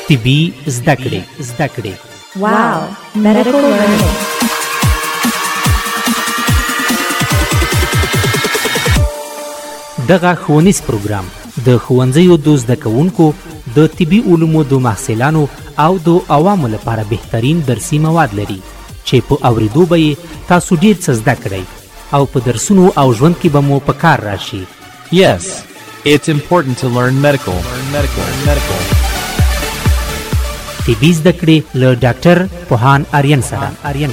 طبي زده کړې. Wow, medical learning. دغه ښوونیز پروګرام د ښوونځیو د زده کوونکو د طبي علومو د محصلانو او د عوامو لپاره بهترین درسي مواد لري چې په اوریدو به یې تاسو ډیر څه زده کړئ او په درسونو او ژوند کې به مو په کار راشي. Yes, it's important to learn medical. طبي زده کړې له ډاکټر پوهان آریان سره.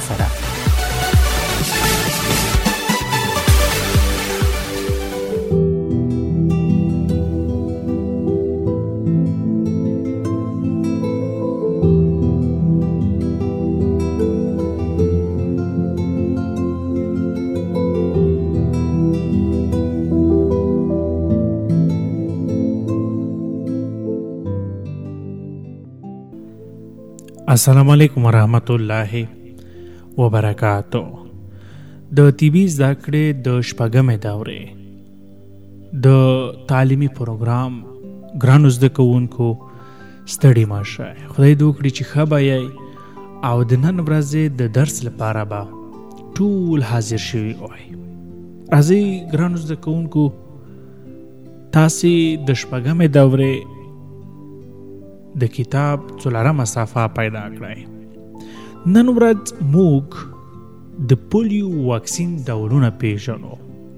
السلام علیکم ورحمت الله وبرکاتو. د طبي زده کړې د شپږمې دورې د تعلیمي پروګرام ګرانو زده کوونکو ستړي مه شئ. خدای دې وکړي چې ښه به یئ او د نن ورځې د درس لپاره به ټول حاضر شوي وای. راځئ ګرانو زده کوونکو، تاسې د شپږمې دورې د کتاب څلورمه صفحه پیدا کړئ. نن ورځ موږ د پولیو واکسین ډولونه پیژنو.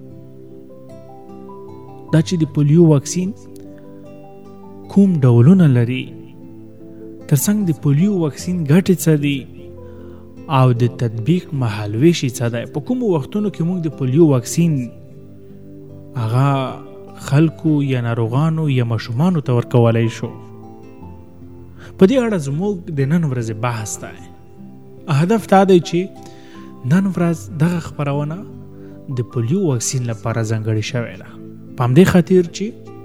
دا چې د پولیو واکسین کوم ډولونه لري، ترڅنګ د پولیو واکسین ګټې څه دي او د تطبیق مهالویش څه دی. په کومو وختونو کې موږ د پولیو واکسین هغه خلکو یا ناروغانو یا ماشومانو ته ورکولی شو. په دې اړه زموږ د نن ورځې بحث دی. هدف دا دی چې نن ورځ دغه خپرونه د پولیو واکسین لپاره ځانګړې شوې ده. په همدې خاطر چې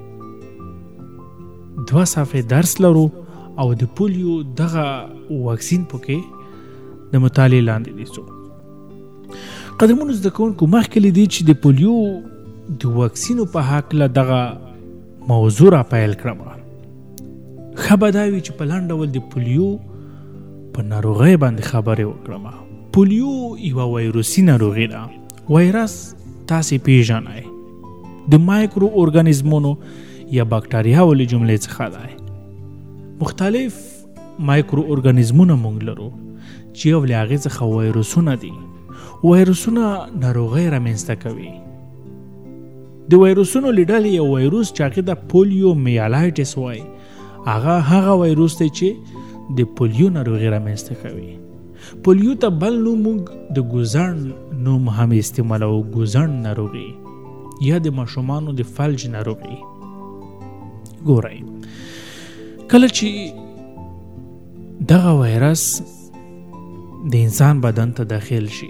2 صفحې درس لرو او د پولیو دغه واکسین پکې د مطالعې لاندې نیسو. قدرمنو زده کوونکو، مخکې لیدي چې د پولیو د واکسینو په هکله دغه موضوع را پیل کړم. ښه به دا وي چې په لنډ ډول د پولیو په ناروغۍ باندې خبرې وکړم. پولیو یوه ویروسي ناروغي ده. ویروس تاسې پیژنئ، د مایکرو ارګانیزمونو یا باکتریاوو له جملې څخه دی. مختلف مایکرو ارګانیزمونه موږ لرو چې یو له هغې څخه ویروسونه دي. ویروسونه ناروغۍ رامنځته کوي. د ویروسونو له ډلې یو ویروس چې هغې ته پولیو میالایټس وایي، هغه ویروس دی چې د پولیو ناروغي رامنځته کوي. پولیو ته بل نوم موږ د ګوزڼ نوم هم استعمالوو، ګوزڼ ناروغي یا د ماشومانو د فلج ناروغي. ګورئ، کله چې دغه ویروس د انسان بدن ته داخل شي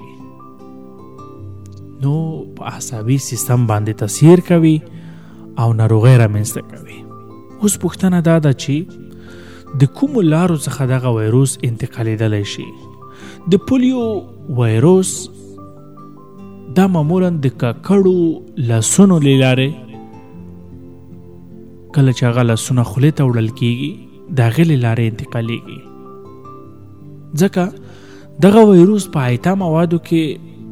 نو په عصبي سیستم باندې تاثیر کوي او ناروغي رامنځته کوي. اوس پوښتنه دا ده چې د کومو لارو څخه دغه ویروس انتقالیدلی شي. د پولیو ویروس دا معمولا د ککړو لاسونو له لارې، کله چې هغه لاسونه خولې ته وړل کېږي د هغې له لارې انتقالیږي. ځکه دغه ویروس په حیته موادو کې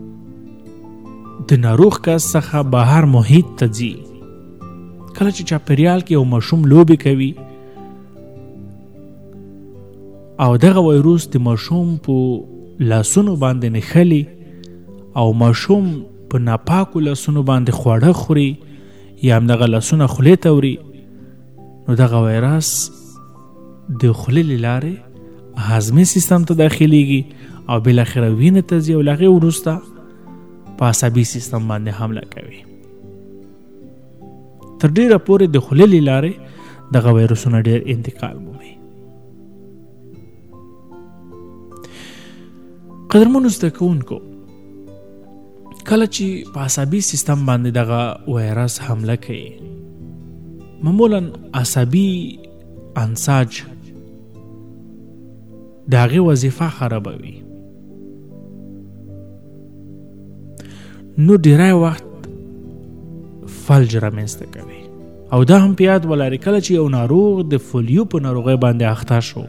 د ناروغ کس څخه بهر محیط ته ځي. کله چې چاپیریال کې یو ماشوم لوبې کوي او دغه ویروس د ماشوم په لاسونو باندې نښلي او ماشوم په ناپاکو لاسونو باندې خواړه خوري یا همدغه لاسونه خولې ته وړي، نو دغه ویروس د خولې له لارې هاضمي سیستم ته داخلیږي او بالاخره وینې ته ځي او له هغې وروسته په عصبي سیستم باندې حمله کوي. تر ډیره پورې د خولې له لارې دغه ویروسونه ډیر انتقال مومي. قدرمنو زده کوونکو، کله چې په عصبي سیستم باندې دغه ویروس حمله کوي، معمولا عصبي انساج د هغې وظیفه خرابوي. نو ډیری وخت فلج رامنځته کوي او دا هم په یاد ولرئ کله چې یو ناروغ د پولیو په ناروغۍ باندې اخته شو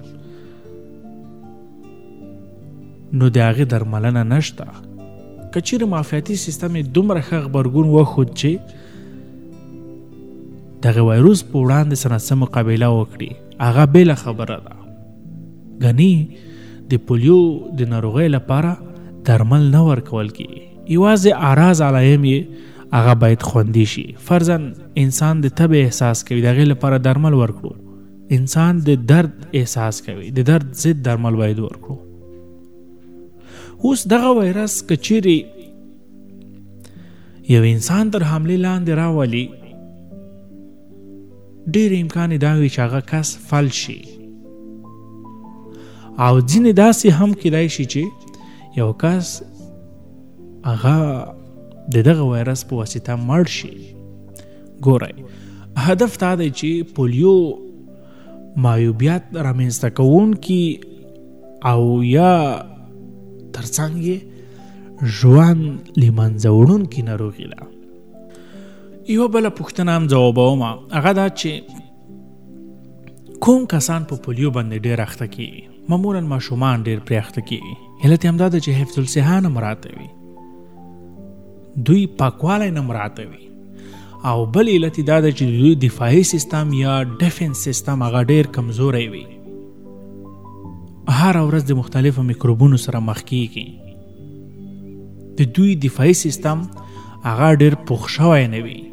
نو د هغې درملنه نشته. که چیرې معافیتي سیستم یې دومره ښه غبرګون وښود چې دغه وایروس په وړاندې څه نه څه مقابله وکړي، هغه بېله خبره ده. ګنې د پولیو د ناروغۍ لپاره درمل نه ورکول کېږي، یوازې اعراض علایم یې هغه باید خوندي شي. فرضاً انسان د تبې احساس کوي، د هغې لپاره درمل ورکړو. انسان د درد احساس کوي، د درد ضد درمل باید ورکړو. اوس دغه وایرس که چیرې یو انسان تر حملې لاندې راولي، ډېر امکان دا وي چې هغه کس فلج شي، او ځینې داسې هم کیدای شي چې یو کس هغه د دغه وایرس په واسطه مړ شي. ګورئ، هدف دا دی چې پولیو معیوبیت رامنځته کوونکي او یا ترڅنګ یې ژوند له منځه وړونکي ناروغي ده. یوه بله پوښتنه هم ځوابوم، هغه دا چې کوم کسان په پولیو باندې ډېر اخته کېږي؟ معمولا ماشومان ډېر پرې اخته کېږي. علت هم دا ده چې حفظ الصحه نه مراعات وي، دوی پاکوالی نه مراعات وي، او بل علت دا ده چې دوی دفاعي سیستم یا ډیفنس سیستم هغه ډېر کمزوری وي، هر ورځ د مختلفو میکروبونو سره مخ کېږي، د دوی دفاعي سیستم هغه ډېر پوخ شوی نه وي.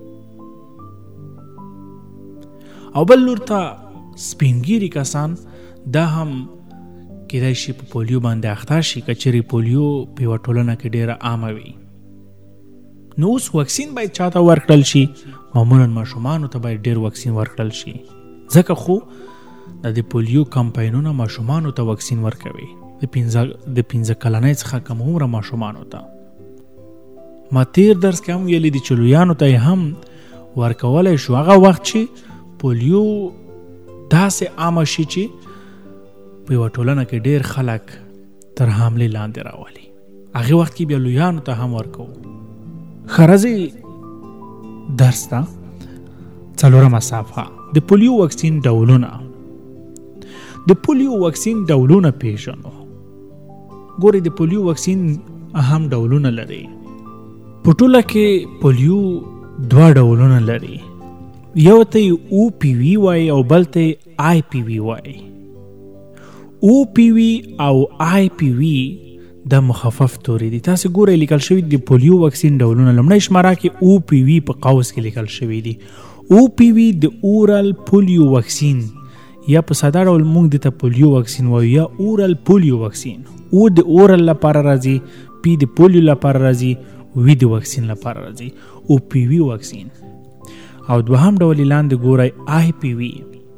او بل لور ته سپینګیري کسان دا هم کېدای شي په پولیو باندې اخته شي که چیرې پولیو په یوه ټولنه کې ډېره عامه وي. نو اوس واکسین باید چاته ورکړل شي؟ معمولا ماشومانو ته باید ډېر واکسین ورکړل شي، ځکه خو د پولیو کمپاینونه ماشومانو ته واکسین ورکوي، د 15 کلنۍ څخه کم عمره ماشومانو ته. ما تیر درس کې هم ویلي دي چې لویانو ته هم ورکولی شو، هغه وخت چې پولیو داسې عامه شي چې په یوه ټولنه کې ډېر خلک تر حملې لاندې راولي، هغې وخت کې بیا لویانو ته هم ورکوو. خرزی درس ته 4مه صفحه د پولیو واکسین ډولونه. د پولیو واکسین ډولونه پیژنو. ګورئ، د پولیو واکسین اهم ډولونه لري. په ټوله کې پولیو 2 ډولونه لري، یو ته او پی وی وای او بل ته آی پی وی وای. او پی وی او آی پی وی د مخفف توري دي. تاسو ګورئ لیکل شوی د پولیو واکسین ډولونه. لومړی شماره کې او پی وی په قوس کې لیکل شوی دي. او پی وی د اورال پولیو واکسین، یا په ساده ډول موږ د پولیو واکسین وایو، یا اورال پولیو واکسین. او د اورال لپاره راځي، پی د پولیو لپاره راځي، وی د واکسین لپاره راځي. او پی وی واکسین. او دوهم ډول لاندې ګورئ آی پی وی.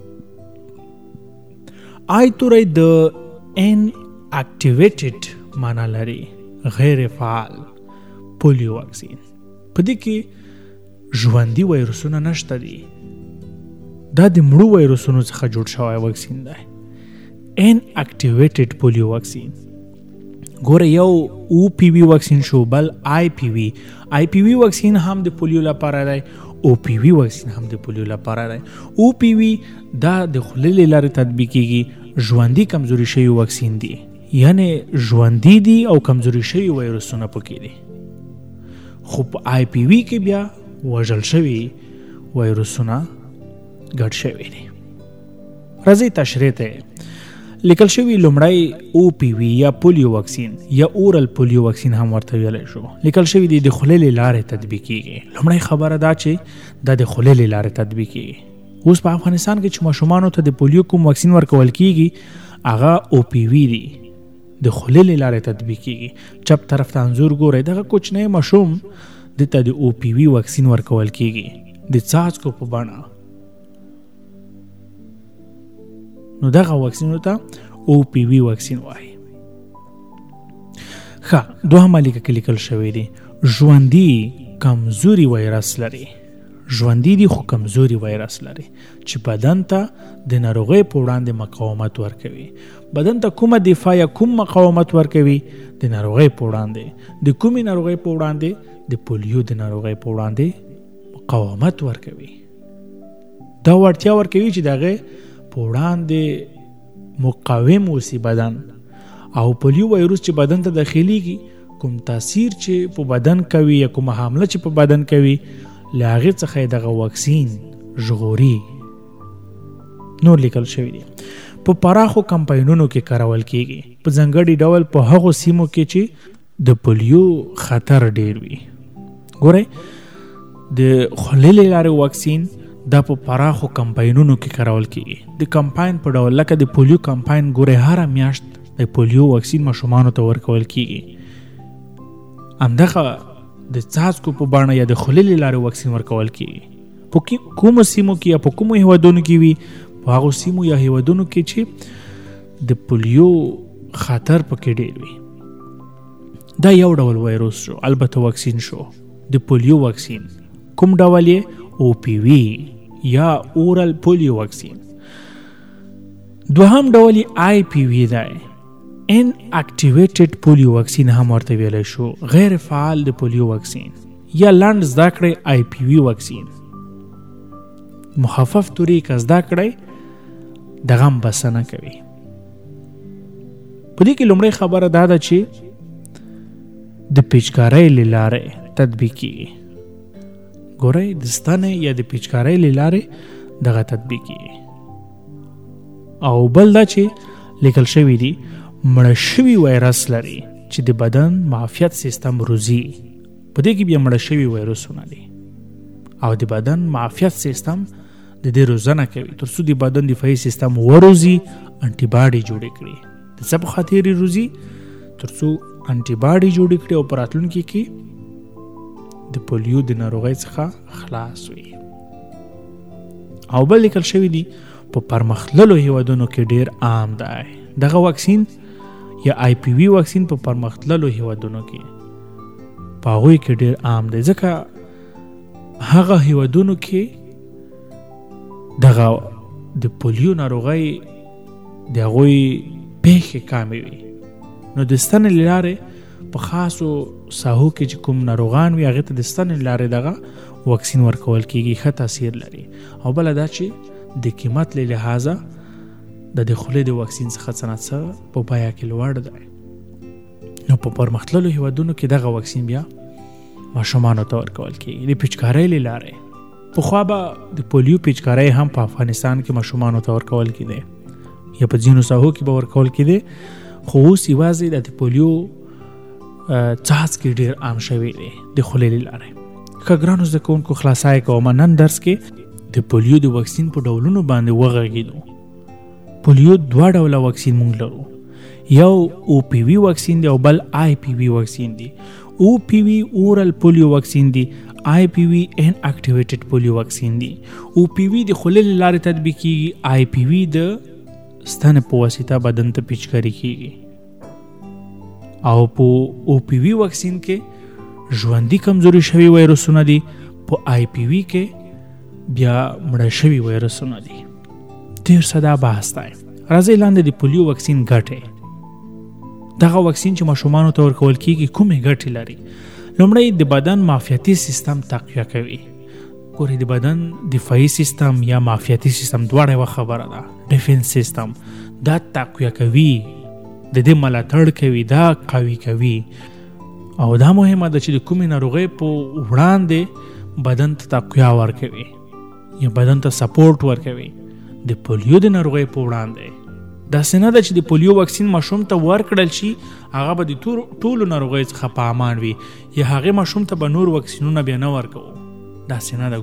آی توری د ان اکټیویټډ معنا لري، غیر فعال پولیو واکسین. په دې کې ژوندي وایرسونه نشته دي، دا د مړو وایرسونو څخه جوړ شوی واکسین دی. ان اکټیویټډ پولیو واکسین. ګوره، یو او پی وی واکسین شو، بل آی پی وی. آی پی وی واکسین هم د پولیو لپاره دی، او پی وی واکسین هم د پولیو لپاره دی. او پی وی دا د خولې له لارې تطبیق کیږي، ژوندي کمزوري شوي واکسین دی، یعنی ژوندي دي او کمزوري شوي وایرسونه پکې دي. خو په آی پی وی کې بیا وژل شوي وایرسونه ګډ شوي دي. راځئ تشریح ته. لیکل شوی لومړی او پی وی یا پولیو واکسین یا اورال پولیو واکسین هم ورته ویلی شو. لیکل شوی دی د خولې له لارې تطبیق کیږي. لومړی خبره دا چې دا د خولې له لارې تطبیق کیږي. اوس په افغانستان کې چې ماشومانو ته د پولیو کوم واکسین ورکول کیږي هغه او پی وی دی، د خولې له لارې تطبیق کیږي. چپ طرف ته انځور ګورئ، دغه کوچنی ماشوم دته د او پی وی واکسین ورکول کیږي د څاڅکو په بڼه. نو دغه واکسینو ته او پی وی واکسین وایي. ښه، دوهمه لیکه کې لیکل شوی دی ژوندي کمزوري وایرس لري. ژوندي دي خو کمزوري وایرس لري چې بدن ته د ناروغۍ په وړاندې مقاومت ورکوي. بدن ته کومه دفاع یا کوم مقاومت ورکوي؟ د ناروغۍ په وړاندې. د کومې ناروغۍ په وړاندې؟ د پولیو د ناروغۍ په وړاندې مقاومت ورکوي. دا وړتیا ورکوي چې دغه په وړاندې مقاوم اوسي بدن. او پولیو وایروس چې بدن ته داخليږي کوم تاثیر چې په بدن کوي یا کوم حمله چې په بدن کوي له هغې څخه دغه واکسین ژغوري. نور لیکل شوي دي په پراخو کمپاینونو کې کارول کیږي په ځانګړي ډول په هغو سیمو کې چې د پولیو خطر ډیر وي. ګورئ د خولې له لارې واکسین دا په پراخو کمپاینونو کې کارول کیږي. د کمپاین په ډول لکه د پولیو کمپاین ګورئ هره میاشت د پولیو واکسین ماشومانو ته ورکول کیږي. همدغه د څاڅکو په بڼه یا د خولې له لارې واکسین ورکول کیږي. په کومو سیمو کې یا په کومو هیوادونو کې وي په هغو سیمو یا هیوادونو کې چې د پولیو خطر پکې ډیر وي. دا یو ډول وایروس شو. البته واکسین شو د پولیو واکسین. کوم ډول یې؟ او پی وی یا اورال پولیو واکسین. دوهم ډول یې آی پی وی دی. ان اکټیویټډ پولیو واکسین هم ورته ویلی شو. غیر فعال د پولیو واکسین یا لنډ زده کړئ آی پی وی واکسین. مخفف طریق زده کړئ دغه هم بسنه کوي. په دې کې لومړی خبره دا ده چې د پیچکارۍ له لارې تطبیق کیږي. ګورئ د ستنې یا د پیچکارۍ له لارې دغه تطبیق کیږي. او بل دا چې لیکل شوي دي مړه شوي وایرس لري چې د بدن معافیت سیستم روزي. په دې کې بیا مړه شوي وایرسونه دي او د بدن معافیت سیستم د دې روزنه کوي تر څو د بدن دفاعي سیستم وروزي انټي باډي جوړ کړي. د څه په خاطر روزي؟ تر څو انټي باډي جوړ کړي او په راتلونکي کې د پولیو د ناروغۍ څخه خلاص وي. او بل لیکل شوي دي په پرمختللو هیوادونو کې ډیر عام دی. دغه واکسین یا آی پی وی واکسین په پرمختللو هیوادونو کې په هغوی کې ډیر عام دی ځکه هغه هیوادونو کې دغه د پولیو ناروغۍ د هغوی پیښې کمې وي. نو د ستنې له لارې په خاصو ساحو کې چې کوم ناروغان وي هغې ته د ستنې له لارې دغه واکسین ورکول کېږي. ښه تاثیر لري. او بله دا چې د قیمت له لحاظه د خولې د واکسین څخه څه نه څه په بیه کې لوړ دی. نو په پرمختللو هیوادونو کې دغه واکسین بیا ماشومانو ته ورکول کېږي د پیچکارۍ له لارې. پخوا به د پولیو پیچکارۍ هم په افغانستان کې ماشومانو ته ورکول کېدی یا په ځینو ساحو کې به ورکول کېدی. خو اوس یوازې د پولیو څاڅکي ډېر عام شوي دي د خولې له لارې. ښه ګرانو زده کوونکو خلاصای کومه نن درس کې د پولیو د واکسین په ډولونو باندې وغږېدو. پولیو دوه ډوله واکسین مونږ لرو. یو او پی وی واکسین دی او بل آی پی وی واکسین دی. او پی وی اورال پولیو واکسین دی. آی پی وی ان اکټیویټډ پولیو واکسین دی. او پی وی د خولې له لارې تطبیق کیږي. آی پی وی د ستنې په واسطه بدن ته پیچکاري کیږي. او په او پی وی واکسین کې ژوندي کمزوري شوي وایرسونه دي. په آی پی وی کې بیا مړه شوي وایرسونه دي. ډېر ساده بحث دی. راځئ لاندې د پولیو واکسین ګټې. دغه واکسین چې ماشومانو ته ورکول کېږي کومې ګټې لري؟ لومړی د بدن معافیتي سیستم تقویه کوي. ګورئ د بدن دفاعي سیستم یا معافیتي سیستم دواړه یوه خبره ده. ډیفنس سیستم دا تقویه کوي، د دې ملاتړ کوي، دا قوي کوي. او دا مهمه ده چې د کومې ناروغۍ په وړاندې بدن ته تقویه ورکوي یا بدن ته سپورټ ورکوي. د پولیو د ناروغۍ په وړاندې داسې نه ده چې د پولیو واکسین ماشوم ته ورکړل شي هغه به د ټولو ناروغۍ څخه په امان وي یا هغې ماشوم ته به نور واکسینونه بیا نه ورکوو. داسې نه ده.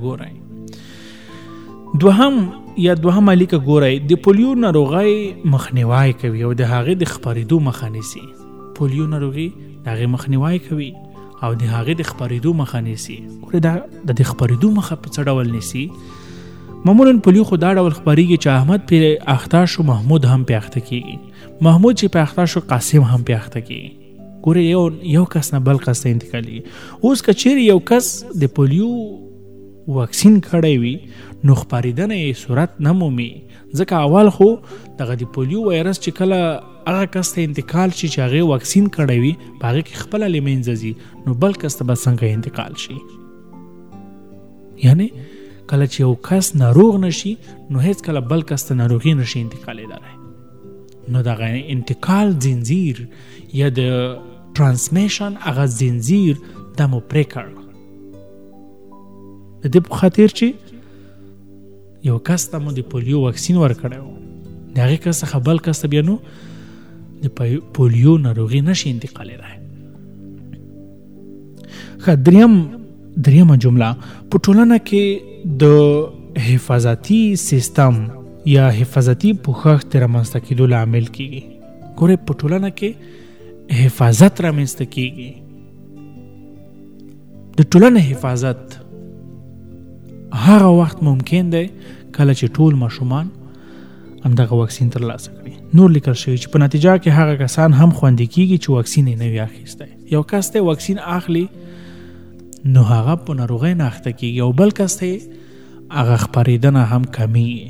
ګورئ دوهمه لیکه ګورئ د پولیو ناروغۍ مخنیوی کوي او د هغې د خپرېدو مخه نیسي. پولیو ناروغي د هغې مخنیوی کوي او د هغې د خپرېدو مخه نیسي. ګورئ د دې خپرېدو مخه په څه ډول نیسي؟ معمولا پولیو خو دا ډول خپریږي چې احمد پې اخته شو محمود هم پې اخته کېږي. محمود چې پې اخته شو قاسم هم پې اخته کېږي. ګورئ یو کس نه بل کس ته انتقالېږي. اوس که چیرې یو کس د پولیو واکسین کړی وي نو خپرېدنه یې صورت نه مومي ځکه اول خو دغه د پولیو وایرس چې کله هغه کس ته انتقال شي چې هغې واکسین کړی وي په هغې کې خپله له منځه ځي نو بل کس ته به څنګه انتقال شي؟ یعنې کله چې یو کس ناروغ نشي نو هیڅ کله بل کس ته ناروغي نشي انتقالېدلی. نو دغه انتقال زنځیر یا د ترانسمیشن هغه زنځیر دا مو پرې کړ. د دې په خاطر چې یو کس ته مو د پولیو واکسین ورکړی و، د هغې کس څخه بل کس ته بیا نو د پولیو ناروغي نشي انتقالېدی. ښه، دریمه جمله په ټولنه کې د حفاظتي سیستم یا حفاظتي پوښښ د رامنځته کېدو لامل کېږي. ګورئ په ټولنه کې حفاظت رامنځته کېږي. د ټولنې حفاظت هغه وخت ممکن دی کله چې ټول ماشومان همدغه واکسین ترلاسه کړي. نور لیکل شوي چې په نتیجه کې هغه کسان هم خوندي کېږي چې واکسین یې نه وي اخیستی. یو کس ته واکسین اخلي نو هغه په ناروغۍ نه اخته کېږي او بل کس ته هغه خپرېدنه هم کمیږي.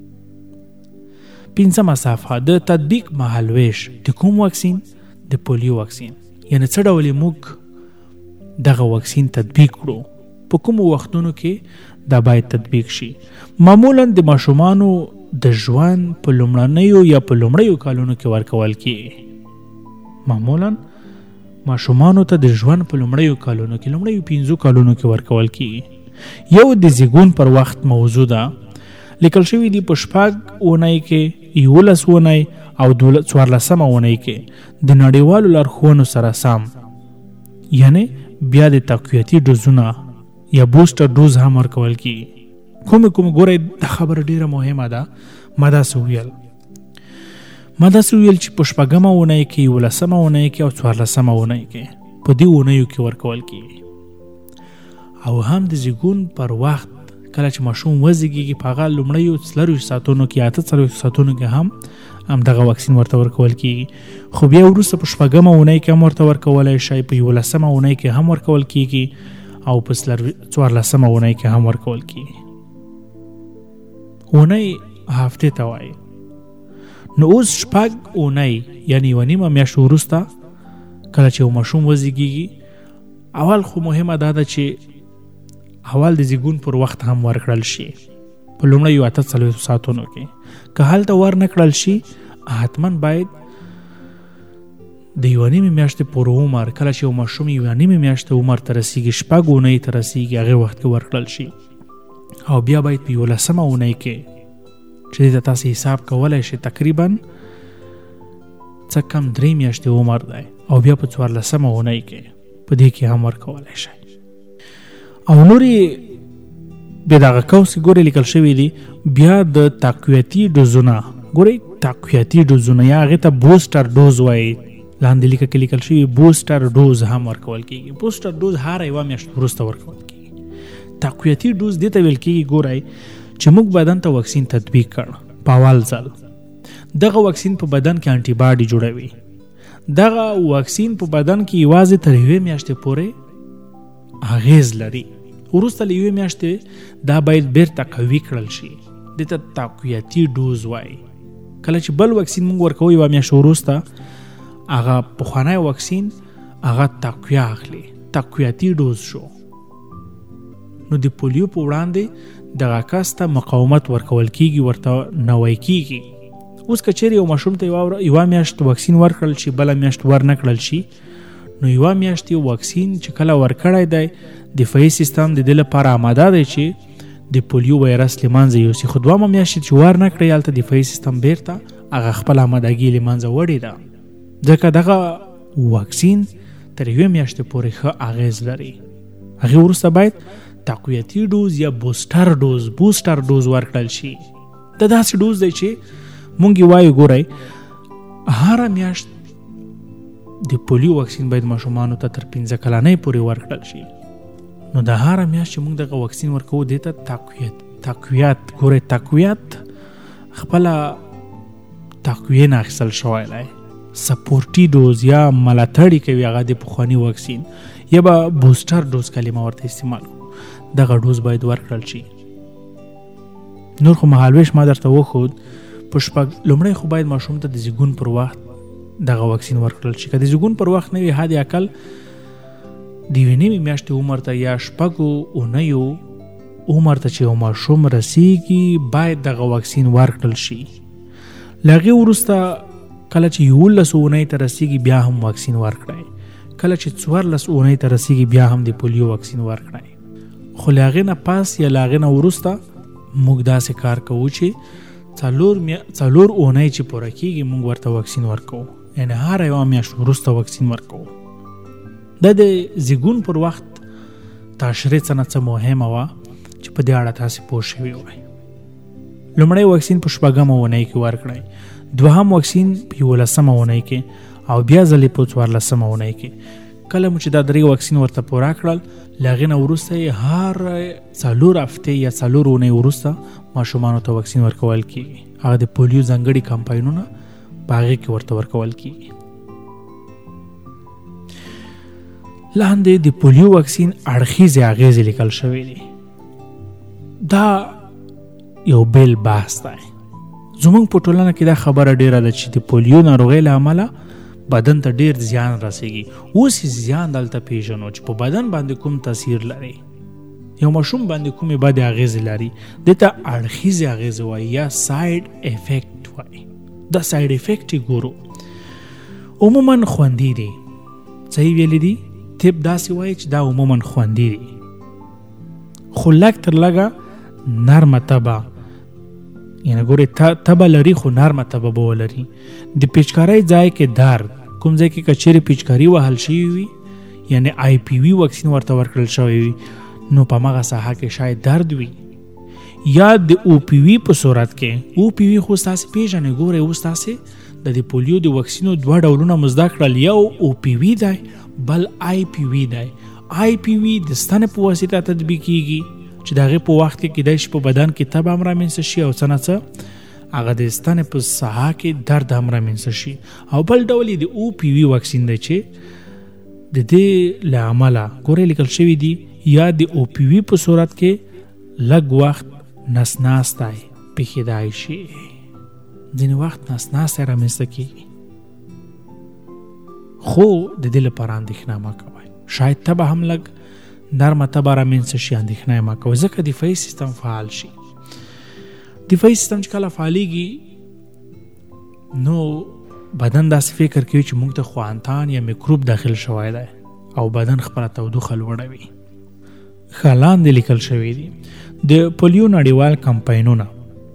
5مه صفحه د تطبیق مهالویش د کوم واکسین؟ د پولیو واکسین. یعنی څه ډول موږ دغه واکسین تطبیق کړو، په کومو وختونو کې دا باید تطبیق شي. معمولا د ماشومانو د ژوند په لومړنیو یا په لومړیو کالونو کې ورکول کېږي. معمولا ماشومانو ته د ژوند په لومړیو کالونو کې، لومړیو 5 کالونو کې ورکول کېږي. یو د زیږون پر وخت موضوع ده، لیکل شوي دي په 6 اونۍ کې، 11 اونۍ او 14مه اونۍ کې د نړیوالو لارښوونو سره سم، یعنی بیا د تقویتي ډوزونه یا بوسټر ډوز هم ورکول کېږي. کوم ګورئ دا خبره ډیره مهمه ده. ما داسې ویل چې په 6مه اونۍ کې، 11مه اونۍ کې او 14مه اونۍ کې په دې اونیو کې ورکول کېږي. او هم د زیږون پر وخت کله چې ماشوم وزیږیږي په هغه لومړیو 40 ساعتونو کې، 48 ساعتونو کې هم دغه واکسین ورته ورکول کېږي. خو بیا وروسته په 6مه اونۍ کې هم ورته ورکولی شئ، په 11مه اونۍ کې هم ورکول کېږي او په 14مه اونۍ کې هم ورکول کېږي. اونۍ هفتې ته وایي. نو اوس 6 اونۍ یعنی 1.5 میاشت وروسته کله چې یو ماشوم وزیږیږي، اول خو مهمه دا ده چې اول د زیږون پر وخت هم ورکړل شي په لومړیو 48 ساعتونو کې. که هلته ور نه کړل شي حتما باید د 1.5 میاشتې پورې عمر، کله چې یو ماشوم 1.5 میاشتې عمر ته رسیږي، 6 اونۍ ته رسیږي، هغې وخت کې ورکړل شي. او بیا باید په 11مه اونۍ کې چې دې ته تاسې حساب کولی شي تقریبا څه کم 3 میاشتې عمر دی، او بیا په 14مه اونۍ کې په دې کې هم ورکولی شي. او نورې بیا دغه کوسې ګورې لیکل شوي دي بیا د تقویتي ډوزونه. ګورئ تقویتي ډوزونه یا هغې ته بوسټر ډوز وایي، لاندې لیکه کې لیکل شوي بوسټر ډوز هم ورکول کېږي. بوسټر ډوز هره 1 میاشت وروسته ورکول کېږي. تقویتي ډوز دې ته ویل کېږي ګورئ چې موږ بدن ته واکسین تطبیق کړ په اول ځل، دغه واکسین په بدن کې انټي باډي جوړوي. دغه واکسین په بدن کې یوازې تر 1 میاشتې پورې اغیز لري. وروسته له 1 میاشتې دا باید بیرته قوي کړل شي. دې ته تقویتي ډوز وایي. کله چې بل واکسین موږ ورکوو 1 میاشت وروسته، هغه پخوانی واکسین هغه تقویه اخلي، تقویتي ډوز شو. نو د پولیو په وړاندې دغه کس ته مقاومت ورکول کېږي، ورته نوی کېږي. اوس که چیرې یو ماشوم ته 1 میاشت واکسین ورکړل شي، بله میاشت ور نه کړل شي، نو 1 میاشت واکسین چې کله ورکړی دی، دفاعي سیستم د دې لپاره آماده دی چې د پولیو وایرس له منځه یوسي. خو 2مه میاشت چې ور نه کړی، هلته دفاعي سیستم بیرته هغه خپل آمادګي له منځه وړې ده. ځکه دغه واکسین تر 1 میاشتې پورې ښه اغیز لري. هغې وروسته باید تقویتي ډوز یا بوسټر ډوز ورکړل شي. دا داسې ډوز دی چې مونږ یې وایو ګورئ هره میاشت د پولیو واکسین باید ماشومانو ته تر 15 کلنۍ پورې ورکړل شي. نو د هره میاشت چې مونږ دغه واکسین ورکوو دې ته تقویت ګورئ تقویت خپله تقویه نه اخیستل شوی دی. سپورټي ډوز یا ملاتړي کوي هغه د پخواني واکسین، یا به بوسټر ډوز کلمه ورته استعمال کړو. دغه ډوز باید ورکړل شي. نور خو مهالویش ما درته وښود په 6 لومړی خو باید ماشوم ته د زیږون پر وخت دغه واکسین ورکړل شي. که د زیږون پر وخت نه وي، حد اقل د 1.5 میاشتې عمر ته یا 6 اونیو عمر ته چې یو ماشوم رسیږي باید دغه واکسین ورکړل شي. له هغې وروسته کله چې 11 اونۍ ته رسیږي بیا هم واکسین ورکړئ. کله چې 14 اونۍ ته رسیږي بیا هم د پولیو واکسین ورکړئ. خو له هغې نه پاس یا له هغې نه وروسته موږ داسې کار کوو چې 4 اونۍ چې پوره کېږي موږ ورته واکسین ورکوو، یعنې هره یوه میاشت وروسته واکسین ورکوو. دا د زیږون پر وخت تشریح څه نه څه مهمه وه چې په دې اړه تاسې پوه شوي وئ. لومړی واکسین په 6مه اونۍ کې ورکړئ، دوهم واکسین په 11مه اونۍ کې او بیا ځلې په 14مه اونۍ کې. کله مو چې دا 3 واکسین ورته پوره کړل، له هغې نه وروسته یې هر 4 هفتې یا 4 اونۍ وروسته ماشومانو ته واکسین ورکول کېږي. هغه د پولیو ځانګړي کمپاینونه په هغې کې ورته ورکول کېږي. لاندې د پولیو واکسین اړخیزې اغېزې لیکل شوی دی. دا یو بل بحث دی. زموږ په ټولنه کې دا خبره ډیره ده چې د پولیو ناروغۍ له امله بدن ته ډیر زیان رسیږي. اوس زیان دلته پیژنو چې په بدن باندې کوم تاثیر لري، یو ماشوم باندې کومې بدې اغېزې لري. دې ته اړخیزې اغېزې وایي یا ساید افیکټ وایي. دا ساید افیکټ یې ګورو عموما خوندي دي. صحیح ویلي دي؟ طب داسې وایي چې دا عموما خوندي دي، خو لږ تر لږه نرمه تبه، یعنی ګورې تبه لري خو نرمه تبه به ولري. د پیچکارۍ ځای کې درد، کوم ځای کې که چیرې پیچکاري وهل شوي وي یعنی IPV واکسین ورته ورکړل شوی وي نو په همغه ساحه کې شاید درد وي. یا د OPV په صورت کې OPV خو ستاسې پیژنې. ګورئ اوس تاسې د پولیو د واکسینو 2 ډولونه مو زده کړل، یو OPV دی بل IPV دی. IPV د ستنې په واسطه تطبیق کیږي چې د هغې په وخت کې کیدای شي په بدن کې تب هم رامنځته شي او څه نه څه هغه د ستنې په ساحه کې درد هم رامنځته شي. او بل ډول یې د OPV واکسین دی چې د دې له امله ګورئ لیکل شوي دي یا د OPV په صورت کې لږ وخت نسناستی پیښیدای شي. ځینې وخت نسناستی رامنځته کېږي، خو د دې لپاره اندېښنه مه کوئ. شاید تبه هم لږ نرمه تبه رامنځته شي، اندېښنه یې مه کوئ ځکه دفاعي سیستم فعال شي. دفاعي سیستم چې کله فعالیږي نو بدن داسې فکر کوي چې موږ ته خوانتان یا میکروب داخل شوی دی او بدن خپله تودوخه لوړوي. ښه لاندې لیکل شوي دي د پولیو نړیوال کمپاینونه.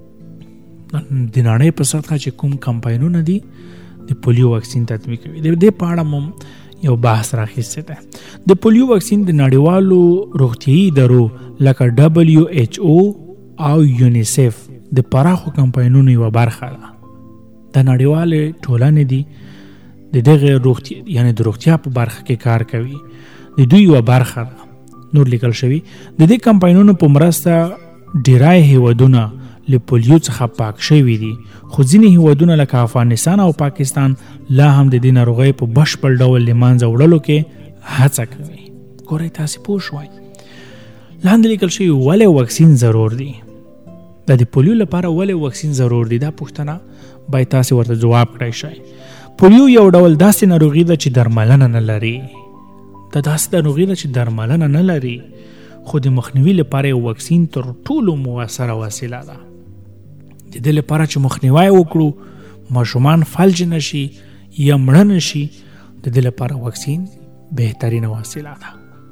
د نړۍ په سطحه چې کوم کمپاینونه دي د پولیو واکسین تطبیق کوي، د دې په اړه مو یو بحث راخیستی دی. د پولیو واکسین د نړیوالو روغتیایي ادارو لکه WHO او یونیسف د پراخو کمپاینونو یوه برخه ده. د نړیوالې ټولنې دي د دغه روغتیا یعنی د روغتیا په برخه کې کار کوي، د دوی یوه برخه ده. نور لیکل شوي د دې کمپاینونو په مرسته ډیری هیوادونه له پولیو څخه پاک شوي دي، خو ځینې هیوادونه لکه افغانستان او پاکستان لا هم د دې ناروغۍ په بشپړ ډول له منځه وړلو کې هڅه کوي. ګورئ تاسې پوه شوئ. لاندې لیکل شوي ولې واکسین ضرور دی. د پولیو لپاره ولې واکسین ضرور دی دا پوښتنه باید تاسې ورته جواب کړئ شئ. پولیو یو ډول داسې ناروغي ده چې درملنه نه لري. دا داسې ناروغي ده چې درملنه نه لري، خو د مخنیوي لپاره یو واکسین تر ټولو مؤثره وسیله ده. د دې لپاره چې مخنیوی وکړو ماشومان فلج نشي یا مړه نشي، د دې لپاره واکسین بهترینه وسیله ده.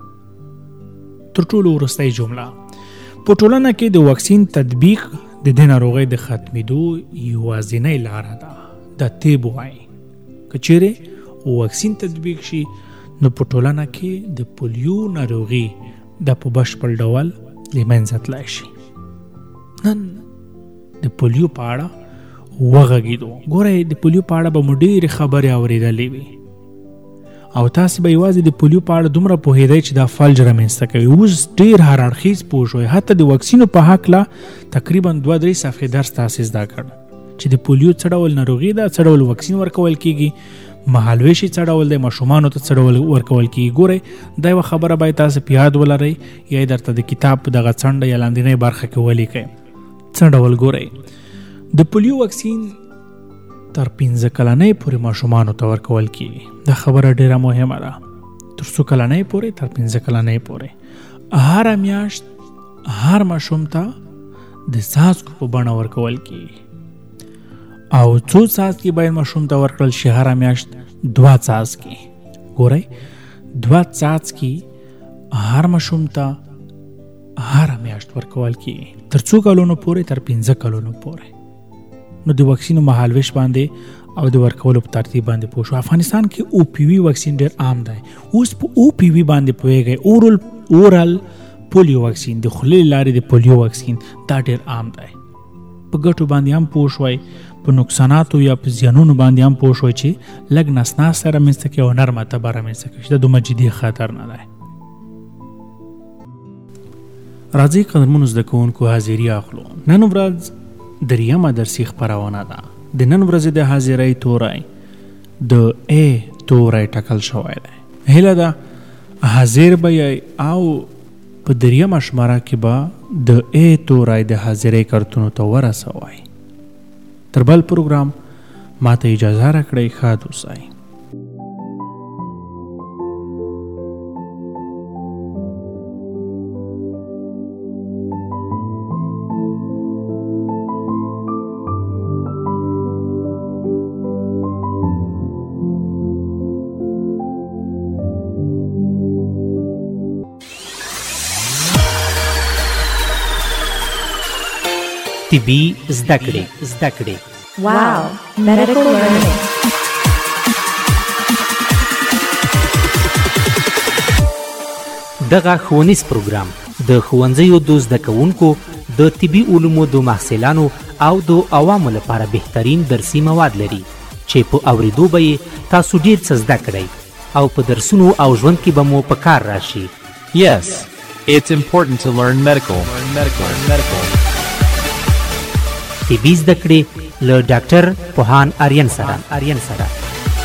تر ټولو وروستۍ جمله، په ټولنه کې د واکسین تطبیق د دې ناروغۍ د ختمېدو یوازینۍ لاره ده. دا طب وایي که چیرې واکسین تطبیق شي نو په ټولنه کې د پولیو ناروغي د په بشپړ ډول له منځه تللی شي. نن د پولیو په اړه وغږېدو. ګورئ د پولیو په اړه به مو ډېرې خبرې اورېدلې وي او تاسې به یوازې د پولیو په اړه دومره پوهېدئ چې دا فلج رامنځته کوي. اوس ډېر هر اړخیز پوه شوئ. حتی د واکسینو په هکله تقریبا 2-3 صفحې درس تاسې زده کړ چې د پولیو څه ډول ناروغي ده، څه ډول واکسین ورکول کېږي، مهالویشي څه ډول دی، ماشومانو ته څه ډول ورکول کېږي. ګورئ دا یوه خبره باید تاسې په یاد ولرئ یا یې درته د کتاب په دغه څنډه یا لاندینۍ برخه کې ولیکئ. څه ډول ګورئ د پولیو واکسین تر 15 کلنۍ پورې ماشومانو ته ورکول کېږي. دا خبره ډېره مهمه ده. تر څو کلنۍ پورې؟ تر 15 کلنۍ پورې. هره میاشت هر ماشوم ته د څاڅکو په بڼه ورکول کیږي او څو څاڅکي باید ماشوم ته ورکړل شي هره میاشت 2 څاڅکي ګورئ 2 څاڅکي هر ماشوم ته هره میاشت ورکول کیږي تر 2 کلونو پورې تر 15 کلونو پورې نو د واکسینو مهالویش باندې او د ورکولو په ترتیب باندې پوه شو افغانستان کې او پی وی واکسین ډېر عام دی اوس په او پی وی باندې پوهیږئ اورال پولیو واکسین د خولې لارې د پولیو واکسین دا ډېر عام دی په ګټو باندې هم پوه شوئ په نقصاناتو یا په زیانونو باندې هم پوه شوئ چې لږ نسناس سره رامنځته کوي او نرمه تبه رامنځته کوي چې دا دومره جدي خطر نه دی راځئ قدرمنو زده کوونکو حاضري اخلو نن ورځ دریمه درسي خپرونه ده د نن ورځې د حاضرۍ توری د ا توری ټاکل شوی دی هیله ده حاضر به یې او په دریمه شماره کې به د ا توری د حاضرۍ کارتونو ته ورسوئ تر بل پروګرام ماته اجازه راکړئ ښاد اوسئ طبي زده کړې Wow, medical learning. دغه ښوونیز پروګرام د ښوونځیو د زده کوونکو د طبي علومو د محصلانو او د عوامو لپاره بهترین درسي مواد لري چې په اوریدو به یې تاسو ډیر څه زده کړئ او په درسونو او ژوند کې به مو په کار راشي. Yes, it's important to learn medical. طبي زده کړې له ډاکټر پوهان آریان سره